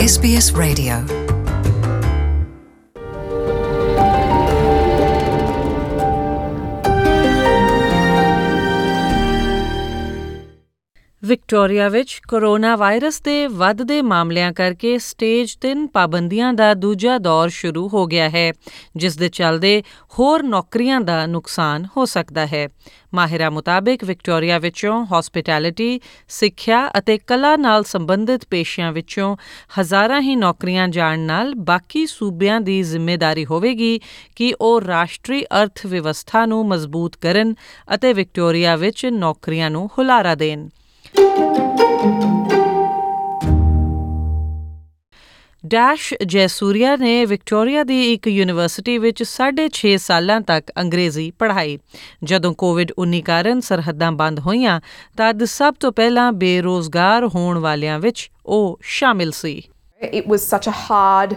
SBS Radio. Victoria ਵਿੱਚ corona virus ਦੇ ਵੱਧਦੇ ਮਾਮਲਿਆਂ ਕਰਕੇ ਸਟੇਜ 3 ਪਾਬੰਦੀਆਂ ਦਾ ਦੂਜਾ ਦੌਰ ਸ਼ੁਰੂ ਹੋ ਗਿਆ ਹੈ, ਜਿਸ ਦੇ ਚੱਲਦੇ ਹੋਰ ਨੌਕਰੀਆਂ ਦਾ ਨੁਕਸਾਨ ਹੋ ਸਕਦਾ ਹੈ। ਮਾਹਿਰਾਂ ਮੁਤਾਬਿਕ ਵਿਕਟੋਰੀਆ ਵਿੱਚੋਂ ਹੌਸਪਿਟੈਲਿਟੀ, ਸਿੱਖਿਆ ਅਤੇ ਕਲਾ ਨਾਲ ਸੰਬੰਧਿਤ ਪੇਸ਼ਿਆਂ ਵਿੱਚੋਂ ਹਜ਼ਾਰਾਂ ਹੀ ਨੌਕਰੀਆਂ ਜਾਣ ਨਾਲ ਬਾਕੀ ਸੂਬਿਆਂ ਦੀ ਜ਼ਿੰਮੇਦਾਰੀ ਹੋਵੇਗੀ ਕਿ ਉਹ ਰਾਸ਼ਟਰੀ ਅਰਥ ਵਿਵਸਥਾ ਨੂੰ ਮਜ਼ਬੂਤ ਕਰਨ ਅਤੇ ਵਿਕਟੋਰੀਆ ਵਿੱਚ ਨੌਕਰੀਆਂ ਨੂੰ ਹੁਲਾਰਾ ਦੇਣ। ਡੈਸ਼ ਜੈਸੂਰੀਆ ਨੇ ਵਿਕਟੋਰੀਆ ਦੀ ਇੱਕ ਯੂਨੀਵਰਸਿਟੀ ਵਿੱਚ 6.5 ਸਾਲਾਂ ਤੱਕ ਅੰਗਰੇਜ਼ੀ ਪੜ੍ਹਾਈ। ਜਦੋਂ ਕੋਵਿਡ-19 ਕਾਰਨ ਸਰਹੱਦਾਂ ਬੰਦ ਹੋਈਆਂ, ਤਦ ਸਭ ਤੋਂ ਪਹਿਲਾਂ ਬੇਰੁਜ਼ਗਾਰ ਹੋਣ ਵਾਲਿਆਂ ਵਿੱਚ ਉਹ ਸ਼ਾਮਿਲ ਸੀ। It was such a hard,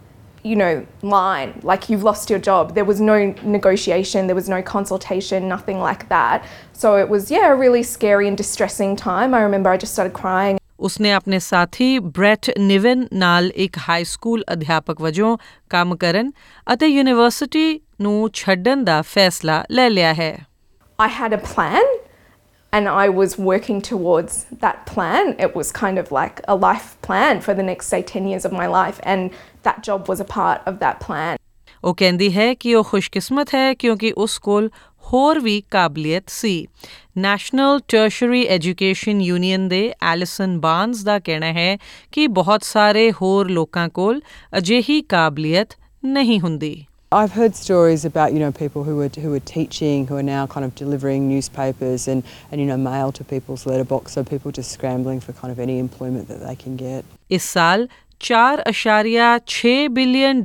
line, like you've lost your job. There was no negotiation, there was no consultation, nothing like that. So it was, a really scary and distressing time. I remember I just started crying. ਉਸਨੇ ਆਪਣੇ ਸਾਥੀ Brett ਨਿਵਨ ਨਾਲ ਇੱਕ high school ਅਧਿਆਪਕ ਵਜੋਂ ਕੰਮ ਕਰਨ ਅਤੇ ਯੂਨੀਵਰਸਿਟੀ ਨੂੰ ਛੱਡਣ ਦਾ ਫੈਸਲਾ ਲੈ ਲਿਆ ਹੈ। I had a plan and I was working towards that plan. It was kind of like a life plan for the next, say, 10 years of my life, and that job was a part of that plan. ਉਹ ਕਹਿੰਦੀ ਹੈ ਕਿ ਉਹ ਖੁਸ਼ਕਿਸਮਤ ਹੈ ਕਿਉਂਕਿ ਉਸ ਕੋਲ ਹੋਰ ਵੀ ਕਾਬਲੀਅਤ ਸੀ। ਨੈਸ਼ਨਲ ਟਰਸ਼ਰੀ ਐਜੂਕੇਸ਼ਨ ਯੂਨੀਅਨ ਦੇ ਐਲਿਸਨ ਬਾਰਨਸ ਦਾ ਕਹਿਣਾ ਹੈ ਕਿ ਬਹੁਤ ਸਾਰੇ ਹੋਰ ਲੋਕਾਂ ਕੋਲ ਅਜਿਹੀ ਕਾਬਲੀਅਤ ਨਹੀਂ ਹੁੰਦੀ। I've heard stories about, people who are teaching, who are now kind of delivering newspapers and mail to people's letterbox, so people just scrambling for kind of any employment that they can get. ਇਸ ਸਾਲ $4.6 billion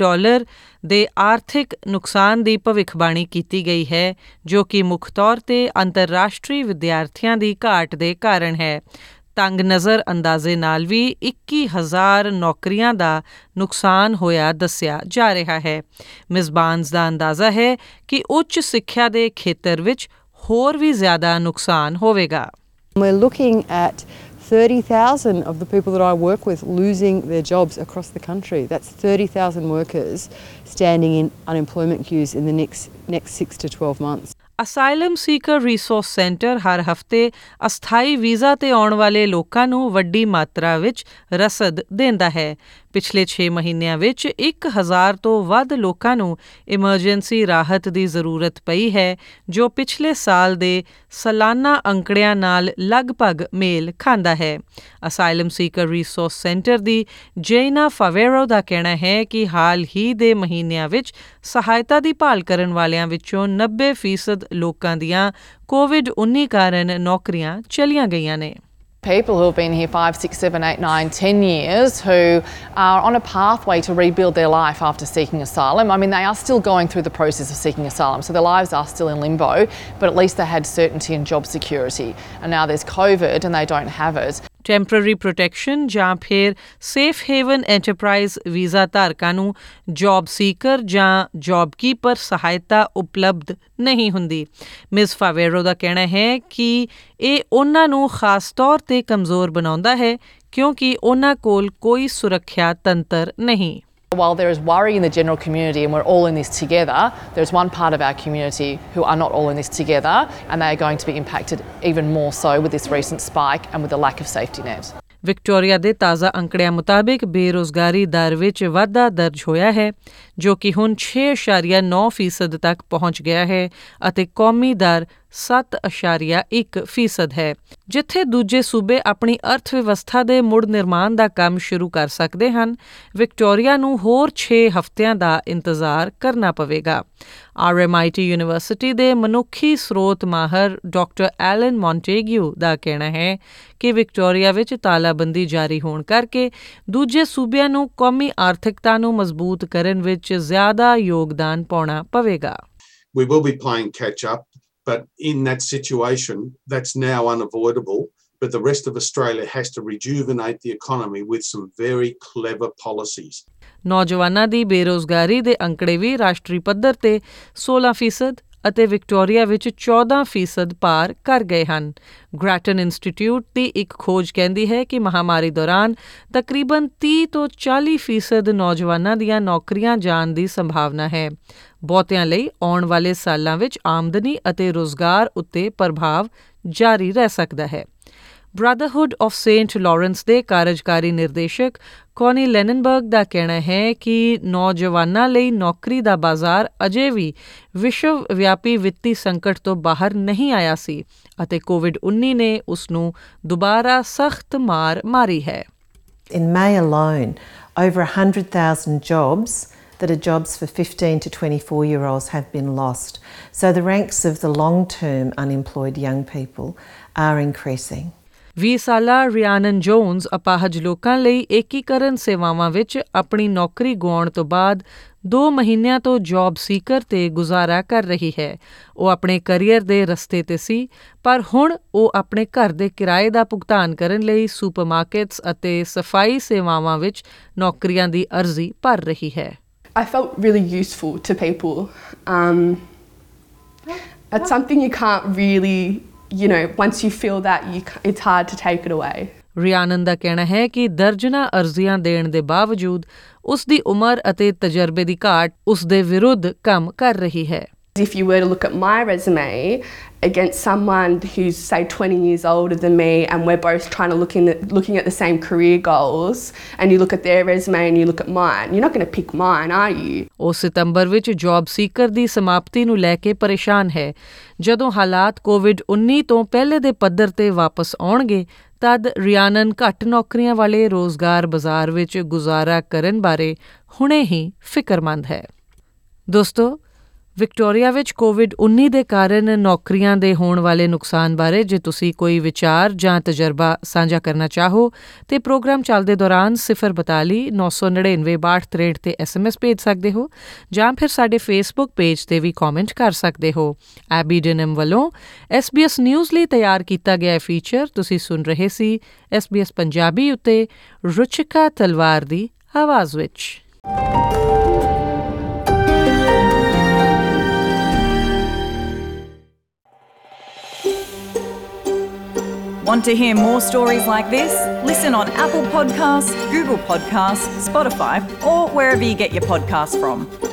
ਦੇ ਆਰਥਿਕ ਨੁਕਸਾਨ ਦੀ ਭਵਿੱਖਬਾਣੀ ਕੀਤੀ ਗਈ ਹੈ, ਜੋ ਕਿ ਮੁੱਖ ਤੌਰ ਤੇ ਅੰਤਰਰਾਸ਼ਟਰੀ ਵਿਦਿਆਰਥੀਆਂ ਦੀ ਘਾਟ ਦੇ ਕਾਰਨ ਹੈ। ਤੰਗ ਨਜ਼ਰ ਅੰਦਾਜ਼ੇ ਨਾਲ ਵੀ 21,000 ਨੌਕਰੀਆਂ ਦਾ ਨੁਕਸਾਨ ਹੋਇਆ ਦੱਸਿਆ ਜਾ ਰਿਹਾ ਹੈ। ਮਿਸ ਬਾਰਨਸ ਦਾ ਅੰਦਾਜ਼ਾ ਹੈ ਕਿ ਉੱਚ ਸਿੱਖਿਆ ਦੇ ਖੇਤਰ ਵਿੱਚ ਹੋਰ ਵੀ ਜ਼ਿਆਦਾ ਨੁਕਸਾਨ ਹੋਵੇਗਾ। We're looking at 30,000 of the people that I work with losing their jobs across the country. That's 30,000 workers standing in unemployment queues in the next 6 to 12 months. Asylum seeker resource centre ਹਰ ਹਫ਼ਤੇ ਅਸਥਾਈ visa ਤੇ ਆਉਣ ਵਾਲੇ ਲੋਕਾਂ ਨੂੰ ਵੱਡੀ ਮਾਤਰਾ ਵਿੱਚ ਰਸਦ ਦਿੰਦਾ ਹੈ। ਪਿਛਲੇ 6 ਮਹੀਨਿਆਂ ਵਿੱਚ 1,000 ਤੋਂ ਵੱਧ ਲੋਕਾਂ ਨੂੰ ਐਮਰਜੈਂਸੀ ਰਾਹਤ ਦੀ ਜ਼ਰੂਰਤ ਪਈ ਹੈ, ਜੋ ਪਿਛਲੇ ਸਾਲ ਦੇ ਸਾਲਾਨਾ ਅੰਕੜਿਆਂ ਨਾਲ ਲਗਭਗ ਮੇਲ ਖਾਂਦਾ ਹੈ। ਅਸਾਈਲਮ ਸੀਕਰ ਰਿਸੋਰਸ ਸੈਂਟਰ ਦੀ ਜੇਨਾ ਫਾਵੇਰੋ ਦਾ ਕਹਿਣਾ ਹੈ ਕਿ ਹਾਲ ਹੀ ਦੇ ਮਹੀਨਿਆਂ ਵਿੱਚ ਸਹਾਇਤਾ ਦੀ ਭਾਲ ਕਰਨ ਵਾਲਿਆਂ ਵਿੱਚੋਂ 90% ਲੋਕਾਂ ਦੀਆਂ ਕੋਵਿਡ-19 ਕਾਰਨ ਨੌਕਰੀਆਂ ਚਲੀਆਂ ਗਈਆਂ ਨੇ। People who have been here 5, 6, 7, 8, 9, 10 years who are on a pathway to rebuild their life after seeking asylum. I mean, they are still going through the process of seeking asylum, so their lives are still in limbo, but at least they had certainty and job security. And now there's COVID and they don't have it. Temporary protection ਜਾਂ ਫਿਰ safe haven enterprise visa ਧਾਰਕਾਂ ਨੂੰ job ਸੀਕਰ ਜਾਂ job keeper ਸਹਾਇਤਾ ਉਪਲਬਧ ਨਹੀਂ ਹੁੰਦੀ। Miss ਫਾਵੇਰੋ ਦਾ ਕਹਿਣਾ ਹੈ ਕਿ ਇਹ ਉਹਨਾਂ ਨੂੰ ਖਾਸ ਤੌਰ ਤੇ ਕਮਜ਼ੋਰ ਬਣਾਉਂਦਾ ਹੈ ਕਿਉਂਕਿ ਉਹਨਾਂ ਕੋਲ ਕੋਈ ਸੁਰੱਖਿਆ ਤੰਤਰ ਨਹੀਂ। While there is worry in the general community and we're all in this together, there's one part of our community who are not all in this together, and they are going to be impacted even more so with this recent spike and with the lack of safety net. Victoria ਦੇ ਤਾਜ਼ਾ ਅੰਕੜਿਆਂ ਮੁਤਾਬਿਕ ਬੇਰੁਜ਼ਗਾਰੀ ਦਰ ਵਿੱਚ ਵਾਧਾ ਦਰਜ ਹੋਇਆ ਹੈ, ਜੋ ਕਿ ਹੁਣ 6.9% ਤੱਕ ਪਹੁੰਚ ਗਿਆ ਹੈ ਅਤੇ ਕੌਮੀ ਦਰ 7.1% ਹੈ। ਜਿੱਥੇ ਦੂਜੇ ਸੂਬੇ ਆਪਣੀ ਅਰਥ ਵਿਵਸਥਾ ਦੇ ਮੁੜ ਨਿਰਮਾਣ ਦਾ ਕੰਮ ਸ਼ੁਰੂ ਕਰ ਸਕਦੇ ਹਨ, ਵਿਕਟੋਰੀਆ ਨੂੰ ਹੋਰ 6 ਹਫ਼ਤਿਆਂ ਦਾ ਇੰਤਜ਼ਾਰ ਕਰਨਾ ਪਵੇਗਾ। RMIT ਯੂਨੀਵਰਸਿਟੀ ਦੇ ਮਨੁੱਖੀ ਸਰੋਤ ਮਾਹਰ ਡਾਕਟਰ ਐਲਨ ਮੌਂਟੇਗਿਊ ਦਾ ਕਹਿਣਾ ਹੈ ਕਿ ਵਿਕਟੋਰੀਆ ਵਿੱਚ ਤਾਲਾਬੰਦੀ ਜਾਰੀ ਹੋਣ ਕਰਕੇ ਦੂਜੇ ਸੂਬਿਆਂ ਨੂੰ ਕੌਮੀ ਆਰਥਿਕਤਾ ਨੂੰ ਮਜ਼ਬੂਤ ਕਰਨ ਵਿੱਚ ਜ਼ਿਆਦਾ ਯੋਗਦਾਨ ਪਾਉਣਾ ਪਵੇਗਾ। We will be playing catch up, but in that situation, that's now unavoidable. But the rest of Australia has to rejuvenate the economy with some very clever policies. ਨੌਜਵਾਨਾਂ ਦੀ ਬੇਰੁਜ਼ਗਾਰੀ ਦੇ ਅੰਕੜੇ ਵੀ ਰਾਸ਼ਟਰੀ ਪੱਧਰ ਤੇ 16% ਅਤੇ ਵਿਕਟੋਰੀਆ ਵਿੱਚ 14% ਪਾਰ ਕਰ ਗਏ ਹਨ। ਗ੍ਰੈਟਨ ਇੰਸਟੀਚਿਊਟ ਦੀ ਇੱਕ ਖੋਜ ਕਹਿੰਦੀ ਹੈ ਕਿ ਮਹਾਮਾਰੀ ਦੌਰਾਨ ਤਕਰੀਬਨ 30 ਤੋਂ 40% ਨੌਜਵਾਨਾਂ ਦੀਆਂ ਨੌਕਰੀਆਂ ਜਾਣ ਦੀ ਸੰਭਾਵਨਾ ਹੈ। ਬਹੁਤਿਆਂ ਲਈ ਆਉਣ ਵਾਲੇ ਸਾਲਾਂ ਵਿੱਚ ਆਮਦਨੀ ਅਤੇ ਰੁਜ਼ਗਾਰ ਉੱਤੇ ਪ੍ਰਭਾਵ ਜਾਰੀ ਰਹਿ ਸਕਦਾ ਹੈ। ਬ੍ਰਦਰਹੁੱਡ ਆਫ ਸੇਂਟ ਲਾਰੈਂਸ ਦੇ ਕਾਰਜਕਾਰੀ ਨਿਰਦੇਸ਼ਕ ਕੌਨੀ ਲੈਨਨਬਰਗ ਦਾ ਕਹਿਣਾ ਹੈ ਕਿ ਨੌਜਵਾਨਾਂ ਲਈ ਨੌਕਰੀ ਦਾ ਬਾਜ਼ਾਰ ਅਜੇ ਵੀ ਵਿਸ਼ਵ ਵਿਆਪੀ ਵਿੱਤੀ ਸੰਕਟ ਤੋਂ ਬਾਹਰ ਨਹੀਂ ਆਇਆ ਸੀ ਅਤੇ COVID-19 ਨੇ ਉਸ ਨੂੰ ਦੁਬਾਰਾ ਸਖਤ ਮਾਰ ਮਾਰੀ ਹੈ। In May alone, over 100,000 jobs that are jobs for 15 to 24-year-olds have been lost. So the ranks of the long-term unemployed young people are increasing. 20 ਸਾਲਾ ਰਿਆਨਨ ਜੋਨਸ ਅਪਾਹਜ ਲੋਕਾਂ ਲਈ ਏਕੀਕਰਨ ਸੇਵਾਵਾਂ ਵਿੱਚ ਆਪਣੀ ਨੌਕਰੀ ਗੁਆਉਣ ਤੋਂ ਬਾਅਦ 2 ਮਹੀਨਿਆਂ ਤੋਂ ਜੌਬ ਸੀਕਰ ਤੇ ਗੁਜ਼ਾਰਾ ਕਰ ਰਹੀ ਹੈ। ਉਹ ਆਪਣੇ ਕਰੀਅਰ ਦੇ ਰਸਤੇ ਤੇ ਸੀ, ਪਰ ਹੁਣ ਉਹ ਆਪਣੇ ਘਰ ਦੇ ਕਿਰਾਏ ਦਾ ਭੁਗਤਾਨ ਕਰਨ ਲਈ ਸੁਪਰਮਾਰਕੀਟਸ ਅਤੇ ਸਫਾਈ ਸੇਵਾਵਾਂ ਵਿੱਚ ਨੌਕਰੀਆਂ ਦੀ ਅਰਜ਼ੀ ਭਰ ਰਹੀ ਹੈ। I felt really useful to people. It's something you can't really, once you feel that, it's hard to take it away. ਰਿਆਨਨ ਦਾ ਕਹਿਣਾ ਹੈ ਕਿ ਦਰਜਨਾਂ ਅਰਜ਼ੀਆਂ ਦੇਣ ਦੇ ਬਾਵਜੂਦ ਉਸ ਦੀ ਉਮਰ ਅਤੇ ਤਜਰਬੇ ਦੀ ਘਾਟ ਉਸ ਦੇ ਵਿਰੁੱਧ ਕੰਮ ਕਰ ਰਹੀ ਹੈ। If you were to look at my resume against someone who's, say, 20 years older than me, and we're both trying to looking at the same career goals, and you look at their resume and you look at mine, you're not going to pick mine, are you? ਉਹ ਸਤੰਬਰ ਵਿੱਚ job ਸੀਕਰ ਦੀ ਸਮਾਪਤੀ ਨੂੰ ਲੈ ਕੇ ਪਰੇਸ਼ਾਨ ਹੈ। ਜਦੋਂ ਹਾਲਾਤ COVID-19 ਤੋਂ ਪਹਿਲੇ ਦੇ ਪੱਧਰ ਤੇ ਵਾਪਸ ਆਉਣਗੇ ਤਦ ਰਿਆਨਨ ਘੱਟ ਨੌਕਰੀਆਂ ਵਾਲੇ ਰੋਜ਼ਗਾਰ ਬਾਜ਼ਾਰ ਵਿੱਚ ਗੁਜ਼ਾਰਾ ਕਰਨ ਬਾਰੇ ਹੁਣੇ ਹੀ ਫਿਕਰਮੰਦ ਹੈ। ਦੋਸਤੋ, ਵਿਕਟੋਰੀਆ ਵਿੱਚ COVID-19 ਦੇ ਕਾਰਨ ਨੌਕਰੀਆਂ ਦੇ ਹੋਣ ਵਾਲੇ ਨੁਕਸਾਨ ਬਾਰੇ ਜੇ ਤੁਸੀਂ ਕੋਈ ਵਿਚਾਰ ਜਾਂ ਤਜਰਬਾ ਸਾਂਝਾ ਕਰਨਾ ਚਾਹੋ ਤੇ ਪ੍ਰੋਗਰਾਮ ਚੱਲਦੇ ਦੌਰਾਨ 042 999 6263 ਤੇ SMS ਭੇਜ ਸਕਦੇ ਹੋ ਜਾਂ ਫਿਰ ਸਾਡੇ ਫੇਸਬੁੱਕ ਪੇਜ ਤੇ ਵੀ ਕਮੈਂਟ ਕਰ ਸਕਦੇ ਹੋ। ਐਬੀ ਡਿਨਮ ਵੱਲੋਂ SBS ਨਿਊਜ਼ ਲਈ ਤਿਆਰ ਕੀਤਾ ਗਿਆ ਫੀਚਰ ਤੁਸੀਂ ਸੁਣ ਰਹੇ ਸੀ SBS ਪੰਜਾਬੀ ਉੱਤੇ ਰੁਚਿਕਾ ਤਲਵਾਰ ਦੀ ਆਵਾਜ਼ ਵਿੱਚ। Want to hear more stories like this? Listen on Apple Podcasts, Google Podcasts, Spotify, or wherever you get your podcasts from.